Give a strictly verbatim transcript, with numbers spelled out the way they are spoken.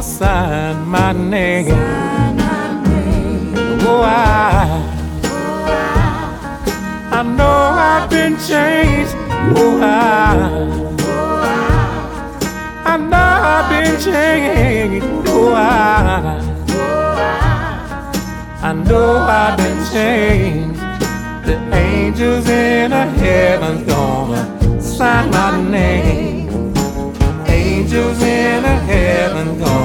sign my name. Oh, I, I know I've been changed. Oh, I, I know I've been changed. Oh, I, I know I've been changed. The angels in heaven gonna sign my name. Angels in heaven gonna